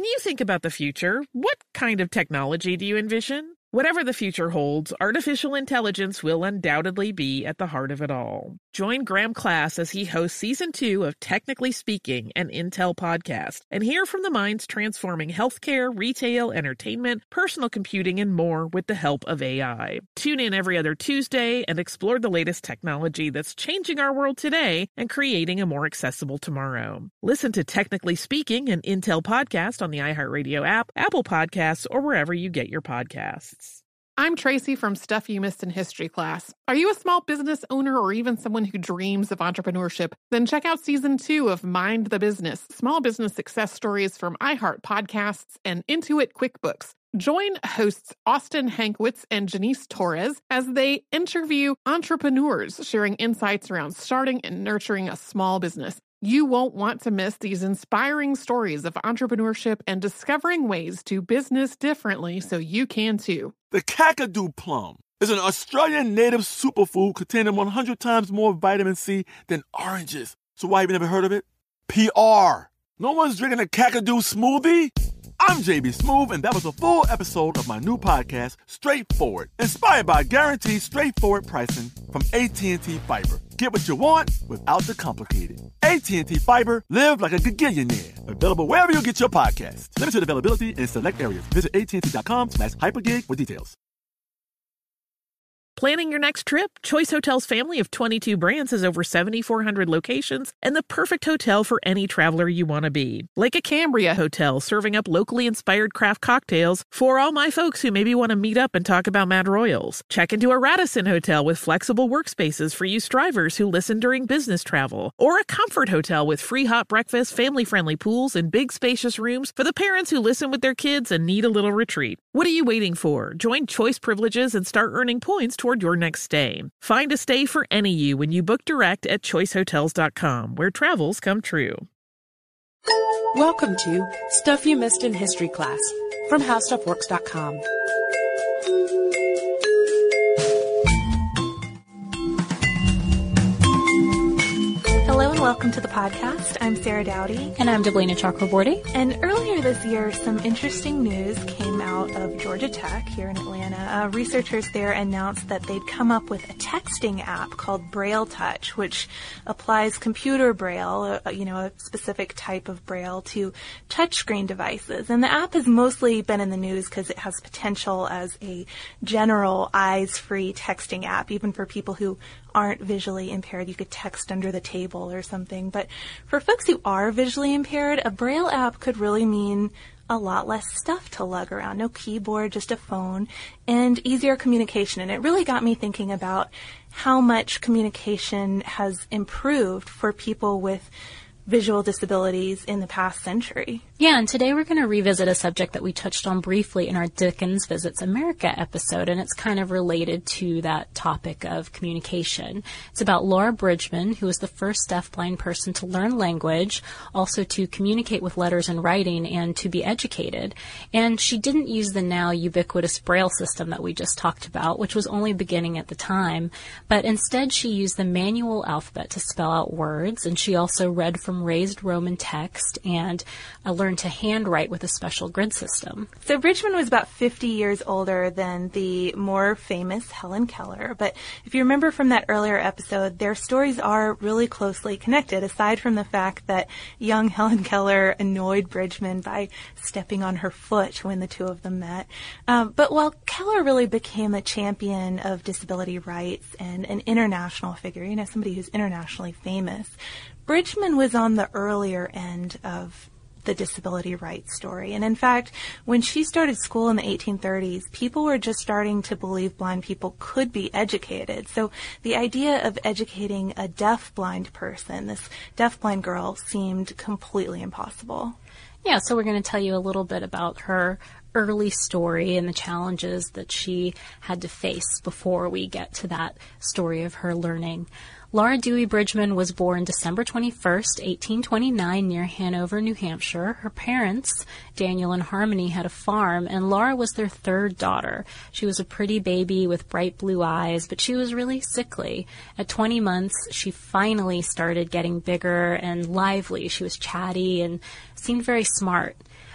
you think about the future, what kind of technology do you envision? Whatever the future holds, artificial intelligence will undoubtedly be at the heart of it all. Join Graham Class as he hosts Season 2 of Technically Speaking, an Intel podcast, and hear from the minds transforming healthcare, retail, entertainment, personal computing, and more with the help of AI. Tune in every other Tuesday and explore the latest technology that's changing our world today and creating a more accessible tomorrow. Listen to Technically Speaking, an Intel podcast on the iHeartRadio app, Apple Podcasts, or wherever you get your podcasts. I'm Tracy from Stuff You Missed in History Class. Are you a small business owner or even someone who dreams of entrepreneurship? Then check out Season 2 of Mind the Business, Small Business Success Stories from iHeart Podcasts and Intuit QuickBooks. Join hosts Austin Hankwitz and Janice Torres as they interview entrepreneurs sharing insights around starting and nurturing a small business. You won't want to miss these inspiring stories of entrepreneurship and discovering ways to business differently so you can too. The Kakadu plum is an Australian native superfood containing 100 times more vitamin C than oranges. So why have you never heard of it? PR. No one's drinking a Kakadu smoothie? I'm JB Smoove, and that was a full episode of my new podcast, Straightforward, inspired by guaranteed straightforward pricing from AT&T Fiber. Get what you want without the complicated. AT&T Fiber, live like a gigillionaire. Available wherever you get your podcasts. Limited availability in select areas. Visit AT&T.com/hypergig for details. Planning your next trip? Choice Hotels' family of 22 brands has over 7,400 locations and the perfect hotel for any traveler you want to be. Like a Cambria Hotel, serving up locally inspired craft cocktails for all my folks who maybe want to meet up and talk about Mad Royals. Check into a Radisson Hotel with flexible workspaces for you strivers who listen during business travel. Or a Comfort Hotel with free hot breakfast, family-friendly pools, and big spacious rooms for the parents who listen with their kids and need a little retreat. What are you waiting for? Join Choice Privileges and start earning points toward your next stay. Find a stay for any you when you book direct at choicehotels.com, where travels come true. Welcome to Stuff You Missed in History Class from HowStuffWorks.com. Hello and welcome to the podcast. I'm Sarah Dowdy. And I'm Deblina Chakraborty. And earlier this year, some interesting news came out of Georgia Tech here in Atlanta. Researchers there announced that they'd come up with a texting app called Braille Touch, which applies computer braille, a specific type of braille, to touchscreen devices. And the app has mostly been in the news because it has potential as a general eyes-free texting app, even for people who aren't visually impaired. You could text under the table or something. But for folks who are visually impaired, a Braille app could really mean a lot less stuff to lug around. No keyboard, just a phone, and easier communication. And it really got me thinking about how much communication has improved for people with visual disabilities in the past century. Yeah, and today we're going to revisit a subject that we touched on briefly in our Dickens Visits America episode, and it's kind of related to that topic of communication. It's about Laura Bridgman, who was the first deafblind person to learn language, also to communicate with letters and writing, and to be educated. And she didn't use the now ubiquitous Braille system that we just talked about, which was only beginning at the time, but instead she used the manual alphabet to spell out words, and she also read from raised Roman text and learned to handwrite with a special grid system. So Bridgman was about 50 years older than the more famous Helen Keller, but if you remember from that earlier episode, their stories are really closely connected, aside from the fact that young Helen Keller annoyed Bridgman by stepping on her foot when the two of them met. But while Keller really became a champion of disability rights and an international figure, somebody who's internationally famous, Bridgman was on the earlier end of the disability rights story. And in fact, when she started school in the 1830s, people were just starting to believe blind people could be educated. So the idea of educating a deaf-blind person, this deaf-blind girl, seemed completely impossible. Yeah, so we're going to tell you a little bit about her early story and the challenges that she had to face before we get to that story of her learning. Laura Dewey Bridgman was born December 21st, 1829, near Hanover, New Hampshire. Her parents, Daniel and Harmony, had a farm, and Laura was their third daughter. She was a pretty baby with bright blue eyes, but she was really sickly. At 20 months, she finally started getting bigger and lively. She was chatty and seemed very smart.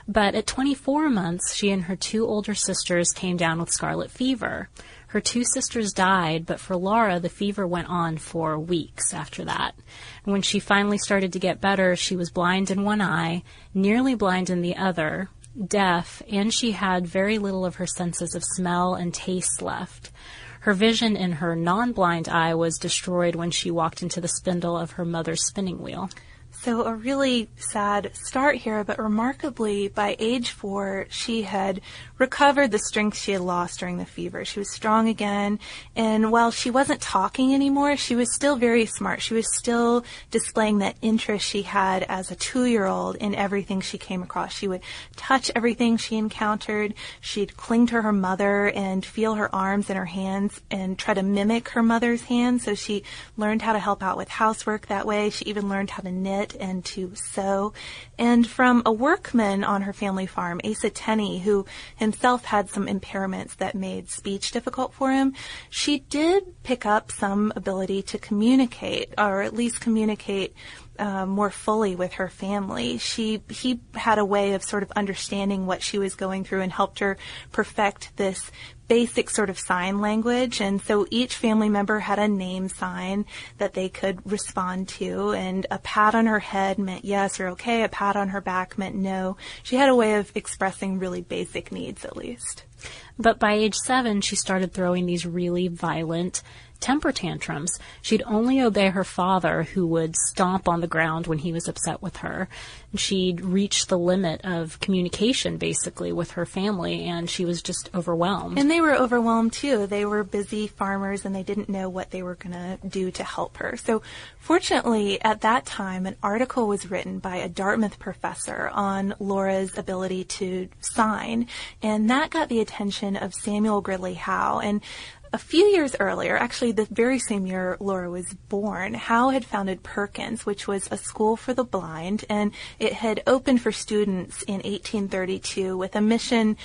But at 24 months, she and her 2 older sisters came down with scarlet fever. Her 2 sisters died, but for Laura, the fever went on for weeks after that. And when she finally started to get better, she was blind in one eye, nearly blind in the other, deaf, and she had very little of her senses of smell and taste left. Her vision in her non-blind eye was destroyed when she walked into the spindle of her mother's spinning wheel. So a really sad start here, but remarkably, by age 4, she had recovered the strength she had lost during the fever. She was strong again, and while she wasn't talking anymore, she was still very smart. She was still displaying that interest she had as a 2-year-old in everything she came across. She would touch everything she encountered. She'd cling to her mother and feel her arms and her hands and try to mimic her mother's hands. So she learned how to help out with housework that way. She even learned how to knit and to sew. And from a workman on her family farm, Asa Tenney, who himself had some impairments that made speech difficult for him, she did pick up some ability to communicate, or at least communicate more fully with her family. He had a way of sort of understanding what she was going through and helped her perfect this basic sort of sign language. And so each family member had a name sign that they could respond to, and a pat on her head meant yes or okay. A pat on her back meant no. She had a way of expressing really basic needs, at least. But by age 7, she started throwing these really violent temper tantrums. She'd only obey her father, who would stomp on the ground when he was upset with her. And she'd reached the limit of communication, basically, with her family, and she was just overwhelmed. And they were overwhelmed, too. They were busy farmers, and they didn't know what they were going to do to help her. So, fortunately, at that time, an article was written by a Dartmouth professor on Laura's ability to sign, and that got the attention of Samuel Gridley Howe. And a few years earlier, actually the very same year Laura was born, Howe had founded Perkins, which was a school for the blind, and it had opened for students in 1832 with a mission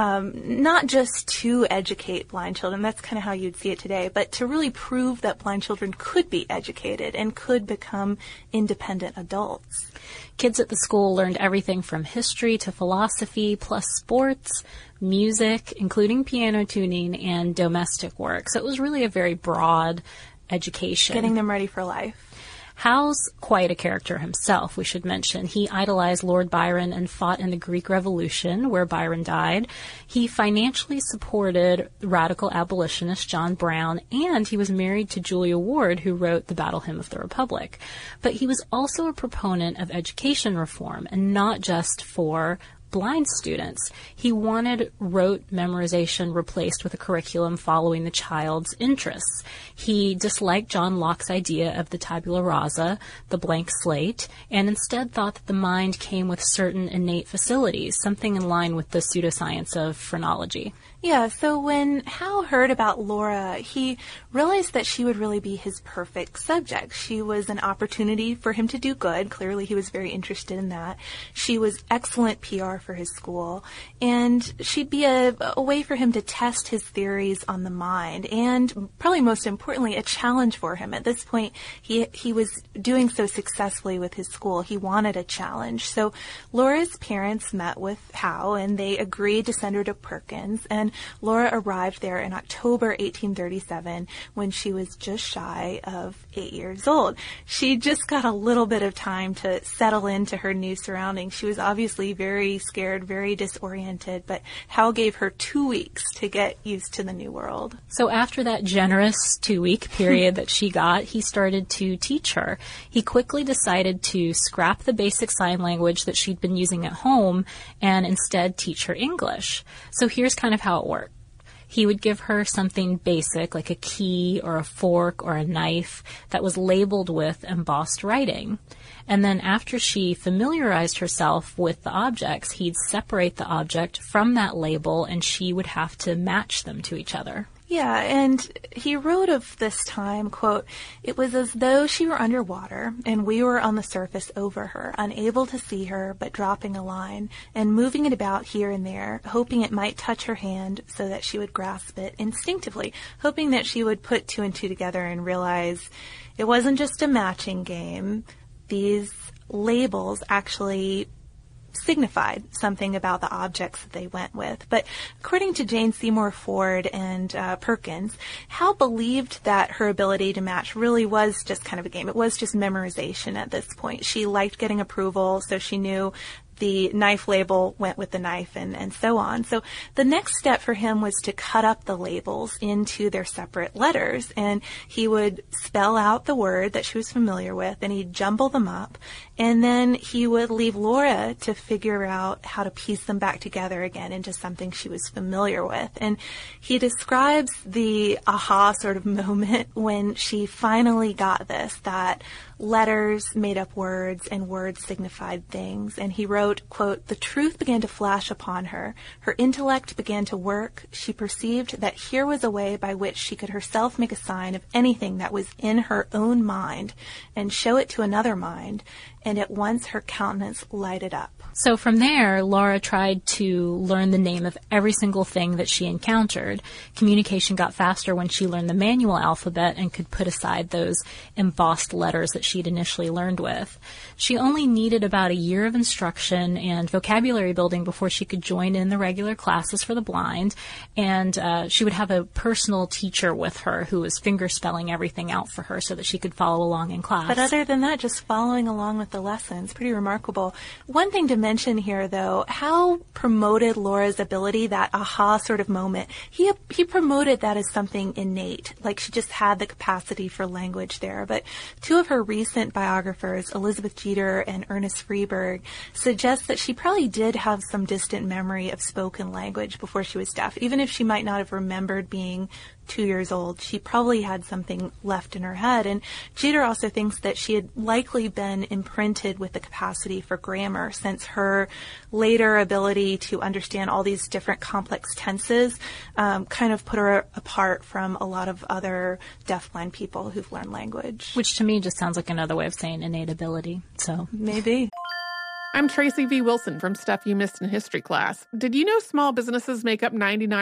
not just to educate blind children, that's kind of how you'd see it today, but to really prove that blind children could be educated and could become independent adults. Kids at the school learned everything from history to philosophy, plus sports, music, including piano tuning, and domestic work. So it was really a very broad education. Getting them ready for life. Howe's quite a character himself, we should mention. He idolized Lord Byron and fought in the Greek Revolution, where Byron died. He financially supported radical abolitionist John Brown, and he was married to Julia Ward, who wrote the Battle Hymn of the Republic. But he was also a proponent of education reform, and not just for blind students. He wanted rote memorization replaced with a curriculum following the child's interests. He disliked John Locke's idea of the tabula rasa, the blank slate, and instead thought that the mind came with certain innate facilities, something in line with the pseudoscience of phrenology. Yeah, so when Howe heard about Laura, he realized that she would really be his perfect subject. She was an opportunity for him to do good. Clearly, he was very interested in that. She was excellent PR for his school, and she'd be a way for him to test his theories on the mind, and probably most importantly, a challenge for him. At this point, he was doing so successfully with his school. He wanted a challenge. So Laura's parents met with Howe, and they agreed to send her to Perkins, and Laura arrived there in October 1837 when she was just shy of 8 years old. She just got a little bit of time to settle into her new surroundings. She was obviously very scared, very disoriented, but Howe gave her 2 weeks to get used to the new world. So after that generous 2-week period that she got, he started to teach her. He quickly decided to scrap the basic sign language that she'd been using at home and instead teach her English. So here's kind of how it worked. He would give her something basic, like a key or a fork or a knife, that was labeled with embossed writing. And then after she familiarized herself with the objects, he'd separate the object from that label, and she would have to match them to each other. Yeah, and he wrote of this time, quote, "It was as though she were underwater, and we were on the surface over her, unable to see her, but dropping a line, and moving it about here and there, hoping it might touch her hand so that she would grasp it instinctively, hoping that she would put 2 and 2 together and realize it wasn't just a matching game. These labels actually signified something about the objects that they went with. But according to Jane Seymour Ford and Perkins, Hal believed that her ability to match really was just kind of a game. It was just memorization at this point. She liked getting approval, so she knew the knife label went with the knife and so on. So the next step for him was to cut up the labels into their separate letters, and he would spell out the word that she was familiar with, and he'd jumble them up, and then he would leave Laura to figure out how to piece them back together again into something she was familiar with. And he describes the aha sort of moment when she finally got this, that letters made up words and words signified things. And he wrote, quote, "The truth began to flash upon her. Her intellect began to work. She perceived that here was a way by which she could herself make a sign of anything that was in her own mind and show it to another mind. And at once her countenance lighted up." So from there, Laura tried to learn the name of every single thing that she encountered. Communication got faster when she learned the manual alphabet and could put aside those embossed letters that she'd initially learned with. She only needed about a year of instruction and vocabulary building before she could join in the regular classes for the blind, and she would have a personal teacher with her who was finger spelling everything out for her so that she could follow along in class. But other than that, just following along with the lessons, pretty remarkable. One thing to mention here, though, Hal promoted Laura's ability, that aha sort of moment. He promoted that as something innate, like she just had the capacity for language there. But two of her recent biographers, Elizabeth Jeter and Ernest Freeberg, suggest that she probably did have some distant memory of spoken language before she was deaf. Even if she might not have remembered being 2 years old, she probably had something left in her head. And Jeter also thinks that she had likely been imprinted with the capacity for grammar, since her later ability to understand all these different complex tenses kind of put her apart from a lot of other deafblind people who've learned language. Which to me just sounds like another way of saying innate ability. So maybe. I'm Tracy V. Wilson from Stuff You Missed in History Class. Did you know small businesses make up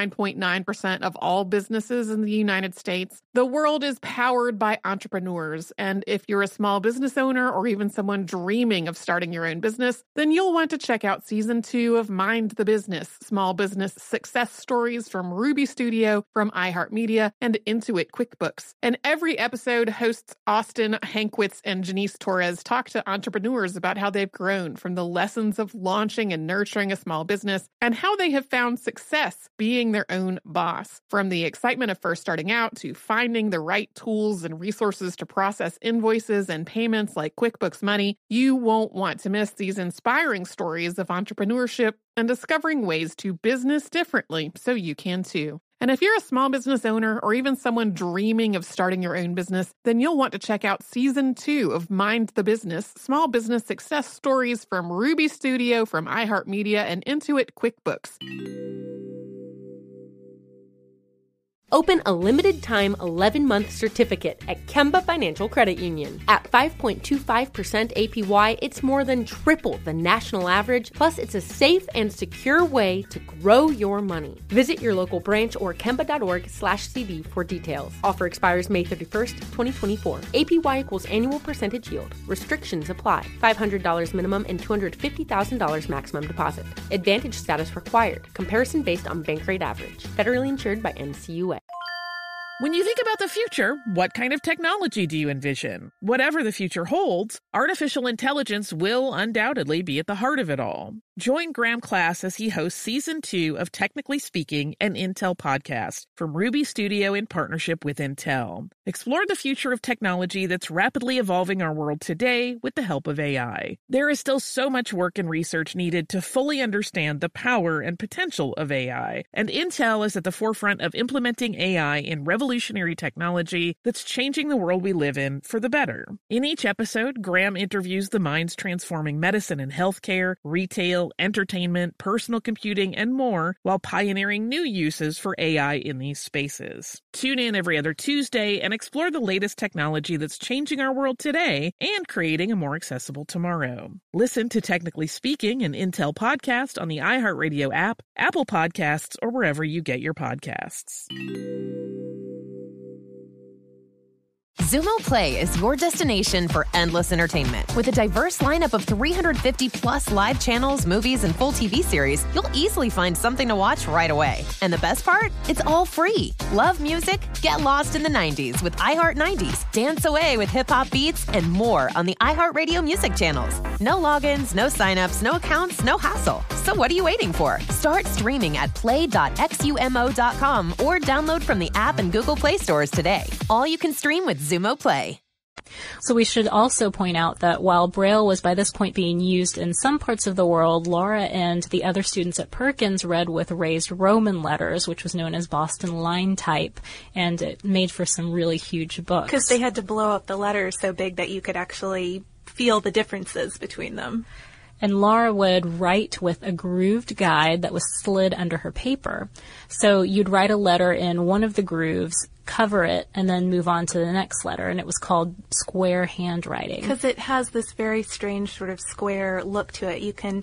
99.9% of all businesses in the United States? The world is powered by entrepreneurs, and if you're a small business owner or even someone dreaming of starting your own business, then you'll want to check out Season 2 of Mind the Business, Small Business Success Stories from Ruby Studio, from iHeartMedia, and Intuit QuickBooks. And every episode, hosts Austin Hankwitz and Janice Torres talk to entrepreneurs about how they've grown from the lessons of launching and nurturing a small business and how they have found success being their own boss. From the excitement of first starting out to finding the right tools and resources to process invoices and payments like QuickBooks Money, you won't want to miss these inspiring stories of entrepreneurship and discovering ways to business differently so you can too. And if you're a small business owner or even someone dreaming of starting your own business, then you'll want to check out Season 2 of Mind the Business, Small Business Success Stories from Ruby Studio, from iHeartMedia, and Intuit QuickBooks. Open a limited-time 11-month certificate at Kemba Financial Credit Union. At 5.25% APY, it's more than triple the national average, plus it's a safe and secure way to grow your money. Visit your local branch or kemba.org/cd for details. Offer expires May 31st, 2024. APY equals annual percentage yield. Restrictions apply. $500 minimum and $250,000 maximum deposit. Advantage status required. Comparison based on bank rate average. Federally insured by NCUA. When you think about the future, what kind of technology do you envision? Whatever the future holds, artificial intelligence will undoubtedly be at the heart of it all. Join Graham Class as he hosts Season 2 of Technically Speaking, an Intel podcast from Ruby Studio in partnership with Intel. Explore the future of technology that's rapidly evolving our world today with the help of AI. There is still so much work and research needed to fully understand the power and potential of AI, and Intel is at the forefront of implementing AI in revolutionary technology that's changing the world we live in for the better. In each episode, Graham interviews the minds transforming medicine and healthcare, retail, entertainment, personal computing, and more, while pioneering new uses for AI in these spaces. Tune in every other Tuesday and explore the latest technology that's changing our world today and creating a more accessible tomorrow. Listen to Technically Speaking, an Intel podcast on the iHeartRadio app, Apple Podcasts, or wherever you get your podcasts. Xumo Play is your destination for endless entertainment. With a diverse lineup of 350-plus live channels, movies, and full TV series, you'll easily find something to watch right away. And the best part? It's all free. Love music? Get lost in the 90s with iHeart 90s, dance away with hip-hop beats, and more on the iHeartRadio music channels. No logins, no signups, no accounts, no hassle. So what are you waiting for? Start streaming at play.xumo.com or download from the app and Google Play stores today. All you can stream with Xumo Play. So we should also point out that while Braille was by this point being used in some parts of the world, Laura and the other students at Perkins read with raised Roman letters, which was known as Boston line type, and it made for some really huge books. Because they had to blow up the letters so big that you could actually feel the differences between them. And Laura would write with a grooved guide that was slid under her paper. So you'd write a letter in one of the grooves, cover it, and then move on to the next letter. And it was called square handwriting. Because it has this very strange sort of square look to it. You can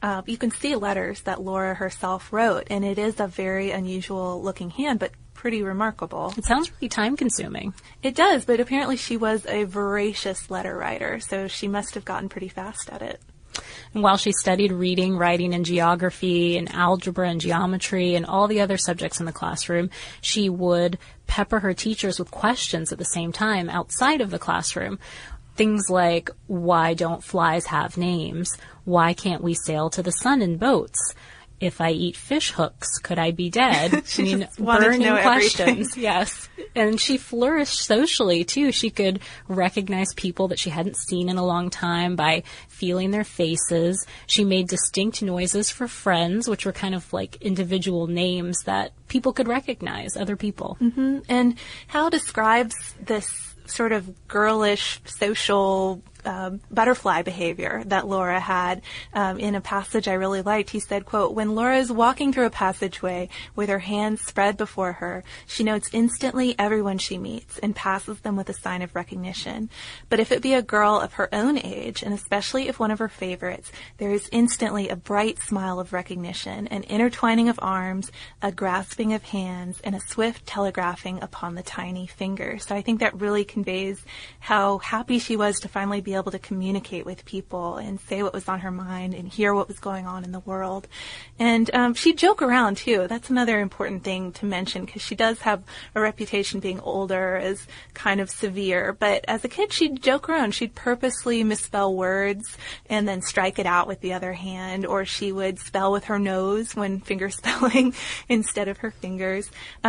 see letters that Laura herself wrote, and it is a very unusual looking hand, but pretty remarkable. It sounds really time-consuming. It does, but apparently she was a voracious letter writer, so she must have gotten pretty fast at it. And while she studied reading, writing, and geography, and algebra and geometry, and all the other subjects in the classroom, she would pepper her teachers with questions at the same time outside of the classroom. Things like, why don't flies have names? Why can't we sail to the sun in boats? If I eat fish hooks, could I be dead? Burning questions. Yes. And she flourished socially, too. She could recognize people that she hadn't seen in a long time by feeling their faces. She made distinct noises for friends, which were kind of like individual names that people could recognize, other people. Mm-hmm. And Hal describes this sort of girlish social butterfly behavior that Laura had in a passage I really liked. He said, quote, "When Laura is walking through a passageway with her hands spread before her, she notes instantly everyone she meets and passes them with a sign of recognition. But if it be a girl of her own age, and especially if one of her favorites, there is instantly a bright smile of recognition, an intertwining of arms, a grasping of hands, and a swift telegraphing upon the tiny fingers." So I think that really conveys how happy she was to finally be able to communicate with people and say what was on her mind and hear what was going on in the world. And she'd joke around, too. That's another important thing to mention, because she does have a reputation being older as kind of severe. But as a kid, she'd joke around. She'd purposely misspell words and then strike it out with the other hand, or she would spell with her nose when finger spelling instead of her fingers.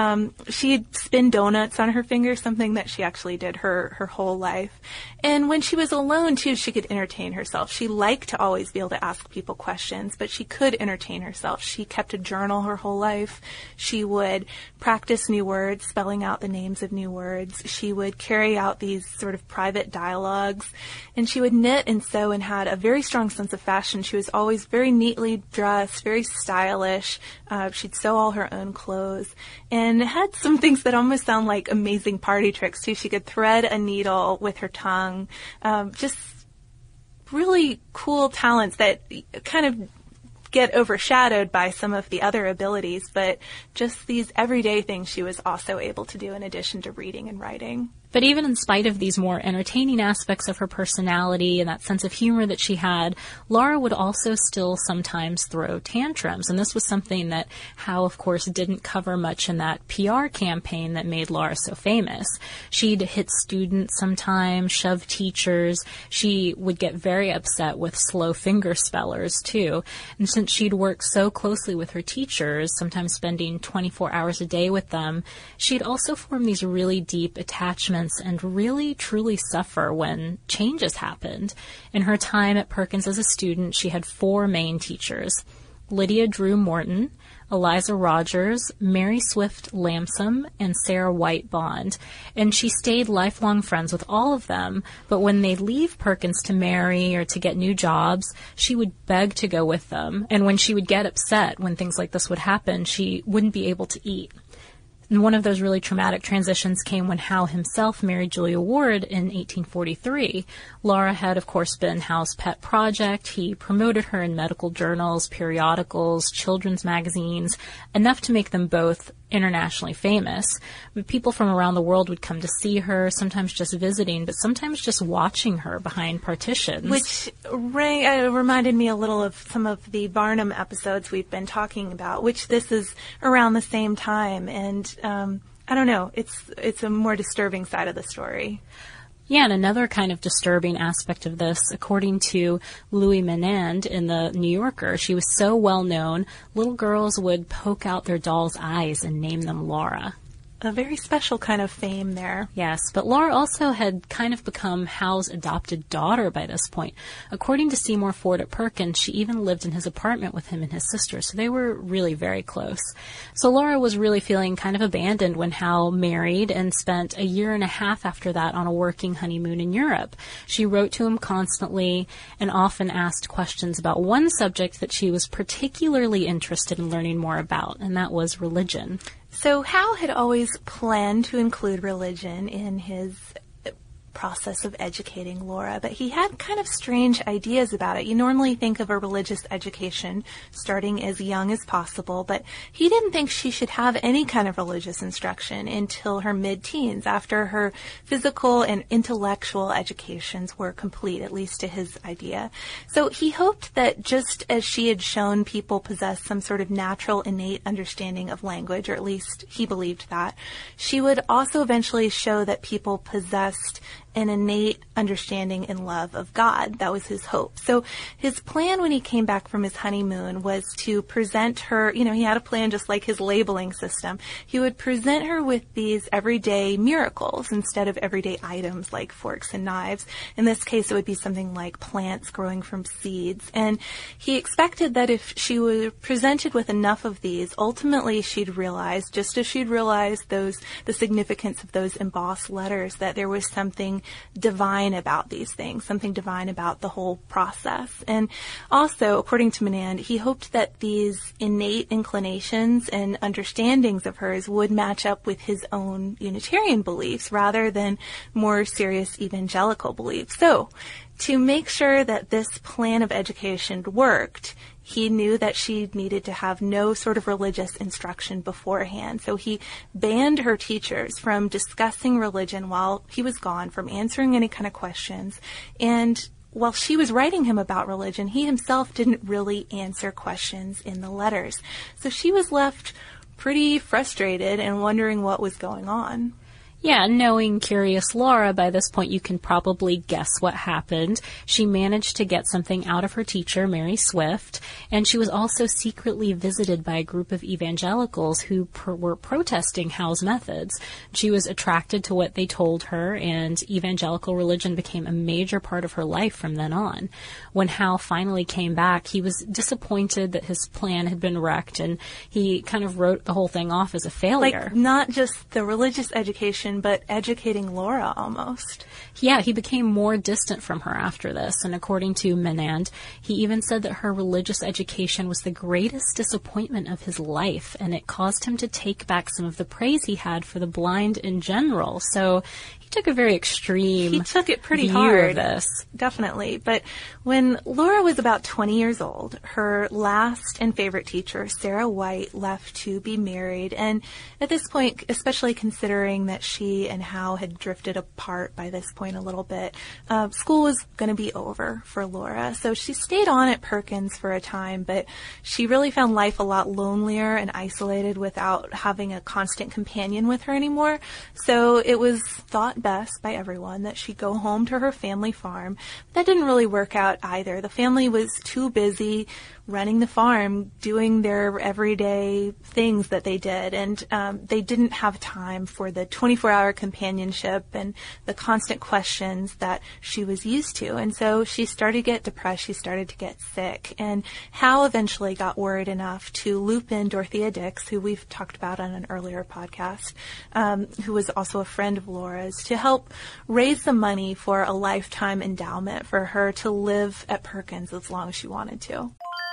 She'd spin donuts on her fingers, something that she actually did her whole life. And when she was alone, too, she could entertain herself. She liked to always be able to ask people questions, but she could entertain herself. She kept a journal her whole life. She would practice new words, spelling out the names of new words. She would carry out these sort of private dialogues, and she would knit and sew and had a very strong sense of fashion. She was always very neatly dressed, very stylish. She'd sew all her own clothes and had some things that almost sound like amazing party tricks, too. She could thread a needle with her tongue. Just really cool talents that kind of get overshadowed by some of the other abilities, but just these everyday things she was also able to do in addition to reading and writing. But even in spite of these more entertaining aspects of her personality and that sense of humor that she had, Laura would also still sometimes throw tantrums. And this was something that Howe, of course, didn't cover much in that PR campaign that made Laura so famous. She'd hit students sometimes, shove teachers. She would get very upset with slow finger spellers, too. And since she'd worked so closely with her teachers, sometimes spending 24 hours a day with them, she'd also form these really deep attachments and really, truly suffer when changes happened. In her time at Perkins as a student, she had 4 main teachers: Lydia Drew Morton, Eliza Rogers, Mary Swift Lamson, and Sarah White Bond. And she stayed lifelong friends with all of them, but when they'd leave Perkins to marry or to get new jobs, she would beg to go with them. And when she would get upset when things like this would happen, she wouldn't be able to eat. And one of those really traumatic transitions came when Howe himself married Julia Ward in 1843. Laura had, of course, been Howe's pet project. He promoted her in medical journals, periodicals, children's magazines, enough to make them both internationally famous. But people from around the world would come to see her, sometimes just visiting, but sometimes just watching her behind partitions. Which reminded me a little of some of the Barnum episodes we've been talking about, which this is around the same time. And I don't know, it's a more disturbing side of the story. Yeah, and another kind of disturbing aspect of this, according to Louis Menand in the New Yorker, she was so well known, little girls would poke out their doll's eyes and name them Laura. A very special kind of fame there. Yes, but Laura also had kind of become Hal's adopted daughter by this point. According to Seymour Ford at Perkins, she even lived in his apartment with him and his sister, so they were really very close. So Laura was really feeling kind of abandoned when Hal married and spent a year and a half after that on a working honeymoon in Europe. She wrote to him constantly and often asked questions about one subject that she was particularly interested in learning more about, and that was religion. So Hal had always planned to include religion in his process of educating Laura, but he had kind of strange ideas about it. You normally think of a religious education starting as young as possible, but he didn't think she should have any kind of religious instruction until her mid-teens, after her physical and intellectual educations were complete, at least to his idea. So he hoped that just as she had shown people possess some sort of natural, innate understanding of language, or at least he believed that, she would also eventually show that people possessed an innate understanding and love of God. That was his hope. So his plan when he came back from his honeymoon was to present her, he had a plan just like his labeling system. He would present her with these everyday miracles instead of everyday items like forks and knives. In this case, it would be something like plants growing from seeds. And he expected that if she were presented with enough of these, ultimately she'd realize, just as she'd realized the significance of those embossed letters, that there was something divine about these things, something divine about the whole process. And also, according to Menand, he hoped that these innate inclinations and understandings of hers would match up with his own Unitarian beliefs rather than more serious evangelical beliefs. So, to make sure that this plan of education worked, he knew that she needed to have no sort of religious instruction beforehand. So he banned her teachers from discussing religion while he was gone, from answering any kind of questions. And while she was writing him about religion, he himself didn't really answer questions in the letters. So she was left pretty frustrated and wondering what was going on. Yeah, knowing curious Laura, by this point you can probably guess what happened. She managed to get something out of her teacher, Mary Swift, and she was also secretly visited by a group of evangelicals who were protesting Hal's methods. She was attracted to what they told her, and evangelical religion became a major part of her life from then on. When Hal finally came back, he was disappointed that his plan had been wrecked, and he kind of wrote the whole thing off as a failure. Like, not just the religious education, but educating Laura almost. Yeah, he became more distant from her after this, and according to Menand, he even said that her religious education was the greatest disappointment of his life, and it caused him to take back some of the praise he had for the blind in general. So he took a very extreme He took it pretty view hard. of this. Definitely. But when Laura was about 20 years old, her last and favorite teacher, Sarah White, left to be married. And at this point, especially considering that she and Hal had drifted apart by this point a little bit, school was going to be over for Laura. So she stayed on at Perkins for a time, but she really found life a lot lonelier and isolated without having a constant companion with her anymore. So it was thought best by everyone that she go home to her family farm. That didn't really work out either. The family was too busy running the farm, doing their everyday things that they did, and they didn't have time for the 24-hour companionship and the constant questions that she was used to. And so she started to get depressed, she started to get sick, and Hal eventually got worried enough to loop in Dorothea Dix, who we've talked about on an earlier podcast, who was also a friend of Laura's, to help raise the money for a lifetime endowment for her to live at Perkins as long as she wanted to.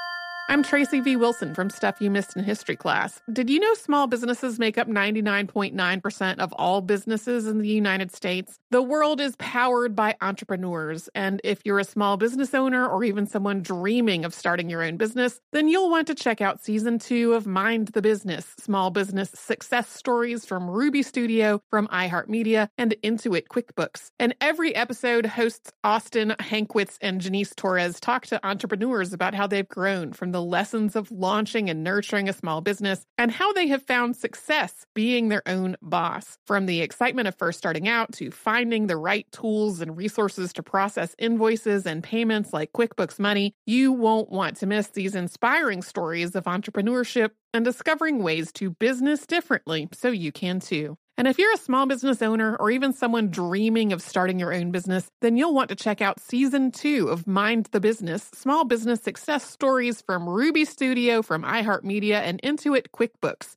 I'm Tracy V. Wilson from Stuff You Missed in History Class. Did you know small businesses make up 99.9% of all businesses in the United States? The world is powered by entrepreneurs, and if you're a small business owner or even someone dreaming of starting your own business, then you'll want to check out Season 2 of Mind the Business, small business success stories from Ruby Studio, from iHeartMedia, and Intuit QuickBooks. And every episode, hosts Austin Hankwitz and Janice Torres talk to entrepreneurs about how they've grown from the lessons of launching and nurturing a small business and how they have found success being their own boss. From the excitement of first starting out to finding the right tools and resources to process invoices and payments like QuickBooks Money, you won't want to miss these inspiring stories of entrepreneurship and discovering ways to business differently so you can too. And if you're a small business owner or even someone dreaming of starting your own business, then you'll want to check out Season 2 of Mind the Business, small business success stories from Ruby Studio, from iHeartMedia, and Intuit QuickBooks.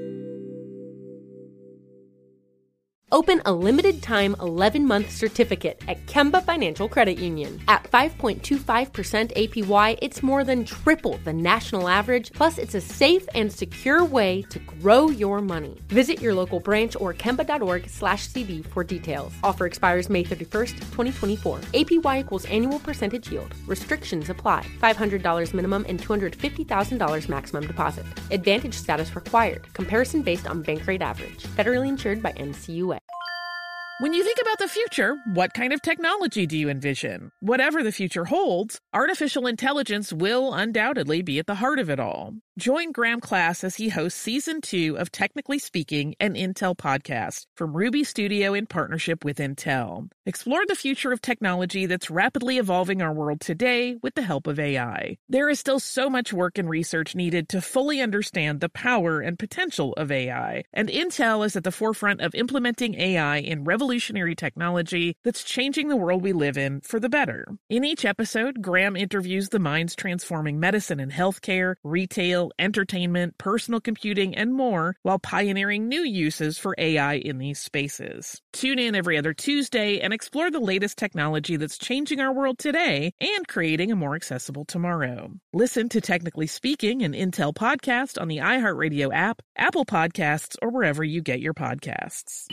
Open a limited-time 11-month certificate at Kemba Financial Credit Union. At 5.25% APY, it's more than triple the national average, plus it's a safe and secure way to grow your money. Visit your local branch or kemba.org/cb for details. Offer expires May 31st, 2024. APY equals annual percentage yield. Restrictions apply. $500 minimum and $250,000 maximum deposit. Advantage status required. Comparison based on bank rate average. Federally insured by NCUA. When you think about the future, what kind of technology do you envision? Whatever the future holds, artificial intelligence will undoubtedly be at the heart of it all. Join Graham Class as he hosts Season 2 of Technically Speaking, an Intel podcast from Ruby Studio in partnership with Intel. Explore the future of technology that's rapidly evolving our world today with the help of AI. There is still so much work and research needed to fully understand the power and potential of AI, and Intel is at the forefront of implementing AI in revolutionary technology that's changing the world we live in for the better. In each episode, Graham interviews the minds transforming medicine and healthcare, retail, entertainment, personal computing, and more, while pioneering new uses for AI in these spaces. Tune in every other Tuesday and explore the latest technology that's changing our world today and creating a more accessible tomorrow. Listen to Technically Speaking, an Intel podcast on the iHeartRadio app, Apple Podcasts, or wherever you get your podcasts.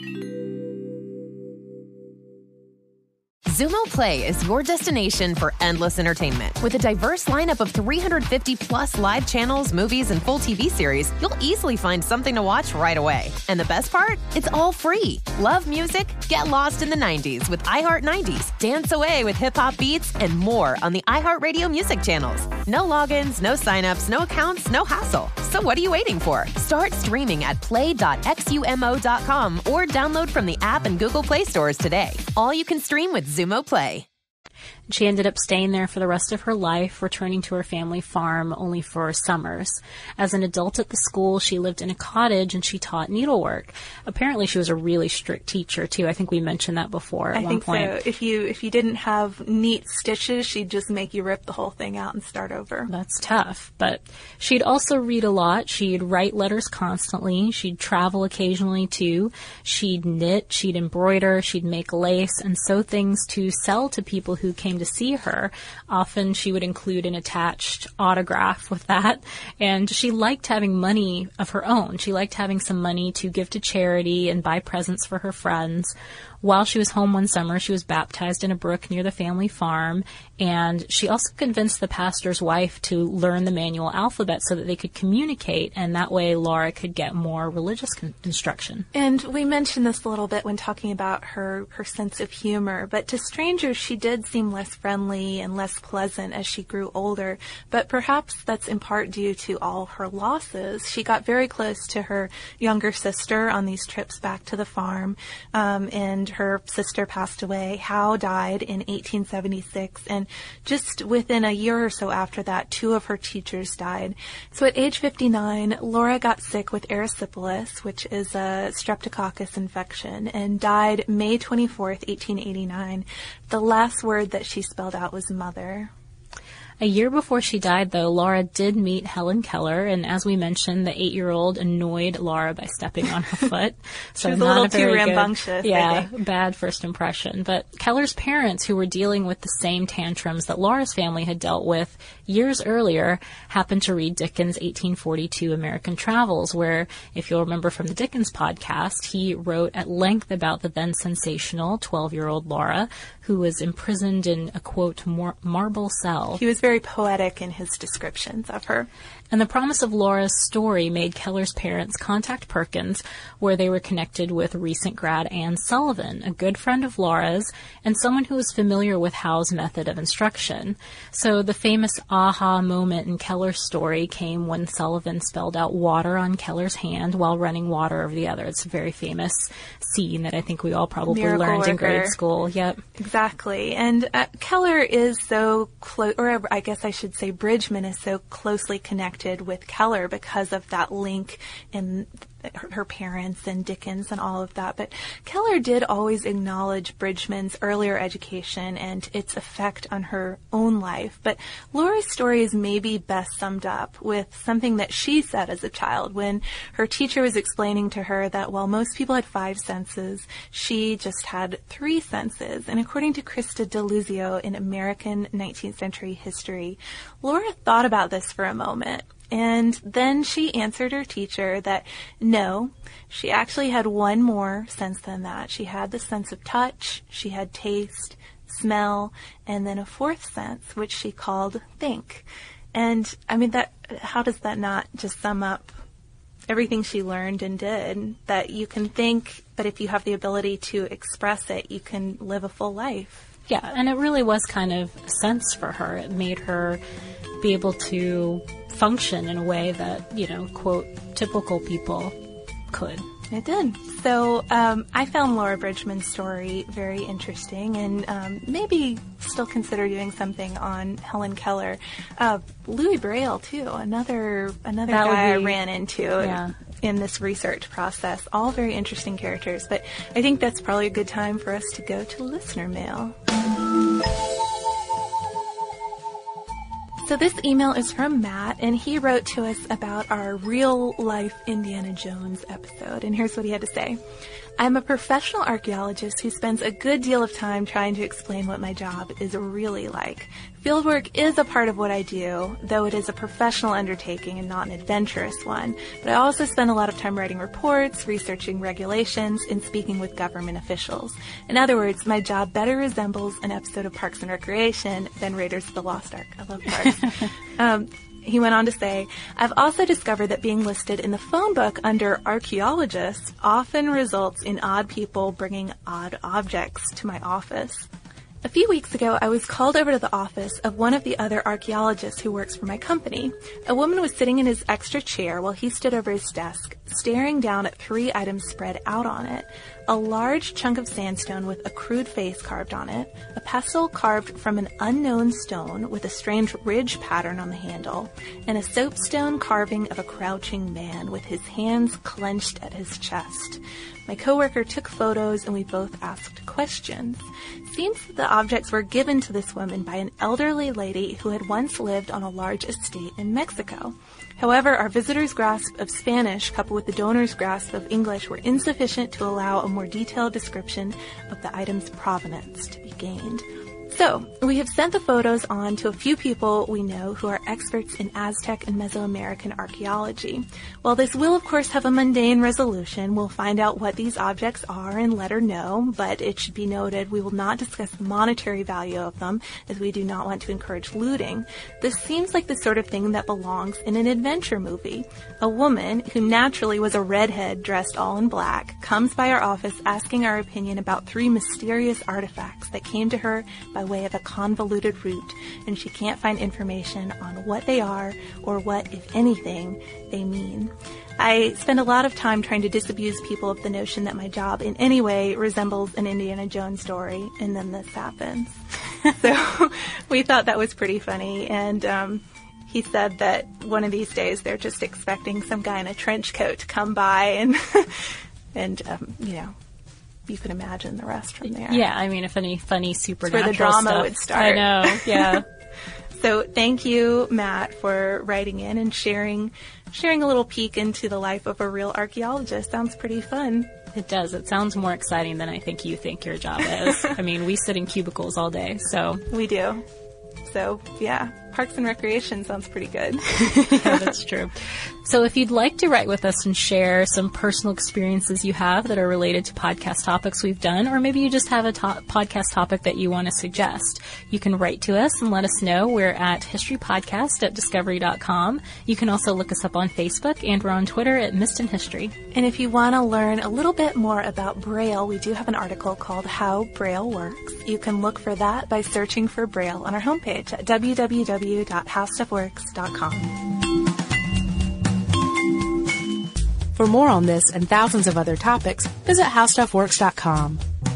Xumo Play is your destination for endless entertainment. With a diverse lineup of 350-plus live channels, movies, and full TV series, you'll easily find something to watch right away. And the best part? It's all free. Love music? Get lost in the 90s with iHeart 90s, dance away with hip-hop beats, and more on the iHeartRadio music channels. No logins, no signups, no accounts, no hassle. So what are you waiting for? Start streaming at play.xumo.com or download from the app and Google Play stores today. All you can stream with Xumo Play. She ended up staying there for the rest of her life, returning to her family farm only for summers. As an adult at the school, she lived in a cottage and she taught needlework. Apparently, she was a really strict teacher, too. I think we mentioned that before at one point. I think so. If you didn't have neat stitches, she'd just make you rip the whole thing out and start over. That's tough. But she'd also read a lot. She'd write letters constantly. She'd travel occasionally, too. She'd knit. She'd embroider. She'd make lace and sew things to sell to people who came to see her. Often she would include an attached autograph with that. And she liked having money of her own. She liked having some money to give to charity and buy presents for her friends. While she was home one summer, she was baptized in a brook near the family farm, and she also convinced the pastor's wife to learn the manual alphabet so that they could communicate, and that way Laura could get more religious instruction. And we mentioned this a little bit when talking about her sense of humor, but to strangers she did seem less friendly and less pleasant as she grew older, but perhaps that's in part due to all her losses. She got very close to her younger sister on these trips back to the farm, and her sister passed away. Howe died in 1876, and just within a year or so after that, 2 of her teachers died. So at age 59, Laura got sick with erysipelas, which is a streptococcus infection, and died May 24th, 1889. The last word that she spelled out was mother. A year before she died, though, Laura did meet Helen Keller, and as we mentioned, the 8-year-old annoyed Laura by stepping on her foot. So she was a little too rambunctious. Yeah, bad first impression. But Keller's parents, who were dealing with the same tantrums that Laura's family had dealt with years earlier, happened to read Dickens' 1842 American Travels, where, if you'll remember from the Dickens podcast, he wrote at length about the then sensational 12-year-old Laura, who was imprisoned in a, quote, marble cell. He was very poetic in his descriptions of her. And the promise of Laura's story made Keller's parents contact Perkins, where they were connected with recent grad Anne Sullivan, a good friend of Laura's, and someone who was familiar with Howe's method of instruction. So the famous aha moment in Keller's story came when Sullivan spelled out water on Keller's hand while running water over the other. It's a very famous scene that I think we all probably Miracle learned worker. in grade school. Yep. Exactly. And Keller is so close, or I guess I should say Bridgman is so closely connected with Keller because of that link in her parents and Dickens and all of that. But Keller did always acknowledge Bridgman's earlier education and its effect on her own life. But Laura's story is maybe best summed up with something that she said as a child when her teacher was explaining to her that while most people had 5 senses, she just had 3 senses. And according to Krista DeLuzio in American 19th Century History, Laura thought about this for a moment. And then she answered her teacher that no, she actually had one more sense than that. She had the sense of touch, she had taste, smell, and then a 4th sense, which she called think. And I mean, how does that not just sum up everything she learned and did? That you can think, but if you have the ability to express it, you can live a full life. Yeah, and it really was kind of a sense for her. It made her be able to function in a way that, quote, typical people could. It did. So I found Laura Bridgman's story very interesting and maybe still consider doing something on Helen Keller. Louis Braille, too, another guy I ran into in this research process. All very interesting characters. But I think that's probably a good time for us to go to listener mail. So this email is from Matt, and he wrote to us about our real-life Indiana Jones episode, and here's what he had to say. I'm a professional archaeologist who spends a good deal of time trying to explain what my job is really like. Fieldwork is a part of what I do, though it is a professional undertaking and not an adventurous one. But I also spend a lot of time writing reports, researching regulations, and speaking with government officials. In other words, my job better resembles an episode of Parks and Recreation than Raiders of the Lost Ark. I love Parks. He went on to say, I've also discovered that being listed in the phone book under archaeologists often results in odd people bringing odd objects to my office. A few weeks ago, I was called over to the office of one of the other archaeologists who works for my company. A woman was sitting in his extra chair while he stood over his desk, staring down at 3 items spread out on it. A large chunk of sandstone with a crude face carved on it, a pestle carved from an unknown stone with a strange ridge pattern on the handle, and a soapstone carving of a crouching man with his hands clenched at his chest. My coworker took photos and we both asked questions. Seems that the objects were given to this woman by an elderly lady who had once lived on a large estate in Mexico. However, our visitor's grasp of Spanish, coupled with the donor's grasp of English, were insufficient to allow a more detailed description of the item's provenance to be gained. So, we have sent the photos on to a few people we know who are experts in Aztec and Mesoamerican archaeology. While this will, of course, have a mundane resolution, we'll find out what these objects are and let her know, but it should be noted we will not discuss the monetary value of them, as we do not want to encourage looting. This seems like the sort of thing that belongs in an adventure movie. A woman, who naturally was a redhead dressed all in black, comes by our office asking our opinion about 3 mysterious artifacts that came to her by way of a convoluted route, and she can't find information on what they are or what, if anything, they mean. I spend a lot of time trying to disabuse people of the notion that my job in any way resembles an Indiana Jones story, and then this happens. So we thought that was pretty funny, and he said that one of these days they're just expecting some guy in a trench coat to come by and you can imagine the rest from there. Yeah, I mean, if any funny supernatural where the drama stuff would start. I know, yeah. So thank you, Matt, for writing in and sharing a little peek into the life of a real archaeologist. Sounds pretty fun. It does. It sounds more exciting than I think you think your job is. I mean, we sit in cubicles all day, so. We do. So, yeah, Parks and Recreation sounds pretty good. Yeah, that's true. So if you'd like to write with us and share some personal experiences you have that are related to podcast topics we've done, or maybe you just have a podcast topic that you want to suggest, you can write to us and let us know. We're at historypodcast@discovery.com. You can also look us up on Facebook, and we're on Twitter at Missed in History. And if you want to learn a little bit more about Braille, we do have an article called How Braille Works. You can look for that by searching for Braille on our homepage at www.howstuffworks.com. For more on this and thousands of other topics, visit howstuffworks.com.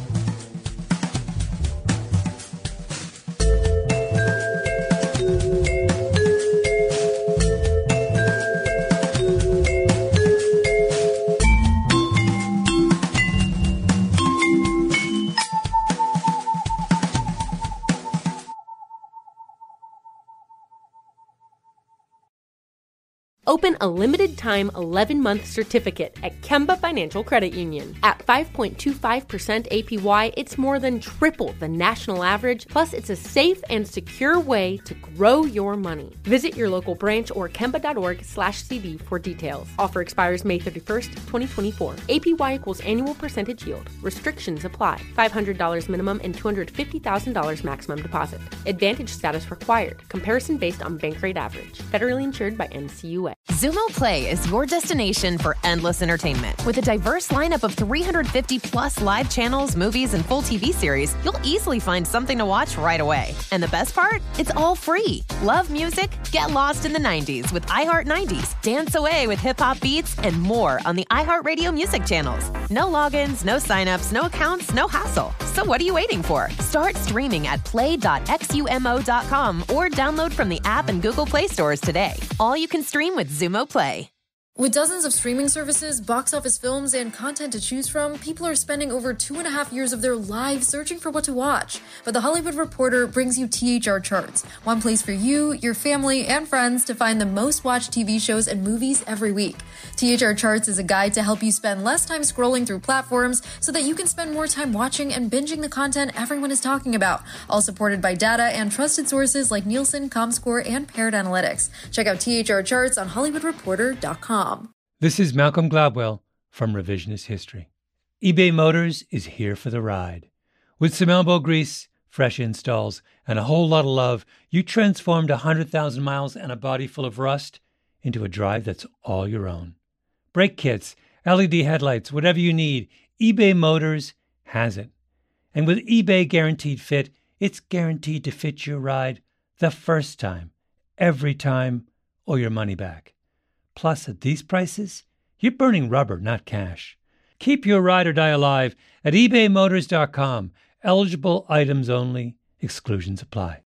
Open a limited-time 11-month certificate at Kemba Financial Credit Union. At 5.25% APY, it's more than triple the national average, plus it's a safe and secure way to grow your money. Visit your local branch or kemba.org/cb for details. Offer expires May 31st, 2024. APY equals annual percentage yield. Restrictions apply. $500 minimum and $250,000 maximum deposit. Advantage status required. Comparison based on bank rate average. Federally insured by NCUA. Xumo Play is your destination for endless entertainment. With a diverse lineup of 350 plus live channels, movies, and full TV series, you'll easily find something to watch right away. And the best part? It's all free. Love music? Get lost in the 90s with iHeart 90s, dance away with hip-hop beats, and more on the iHeartRadio music channels. No logins, no signups, no accounts, no hassle. So what are you waiting for? Start streaming at play.xumo.com or download from the app and Google Play stores today. All you can stream with Xumo Play. With dozens of streaming services, box office films, and content to choose from, people are spending over 2.5 years of their lives searching for what to watch. But The Hollywood Reporter brings you THR Charts, one place for you, your family, and friends to find the most watched TV shows and movies every week. THR Charts is a guide to help you spend less time scrolling through platforms so that you can spend more time watching and binging the content everyone is talking about, all supported by data and trusted sources like Nielsen, Comscore, and Paired Analytics. Check out THR Charts on HollywoodReporter.com. This is Malcolm Gladwell from Revisionist History. eBay Motors is here for the ride. With some elbow grease, fresh installs, and a whole lot of love, you transformed 100,000 miles and a body full of rust into a drive that's all your own. Brake kits, LED headlights, whatever you need, eBay Motors has it. And with eBay Guaranteed Fit, it's guaranteed to fit your ride the first time, every time, or your money back. Plus, at these prices, you're burning rubber, not cash. Keep your ride or die alive at ebaymotors.com. Eligible items only. Exclusions apply.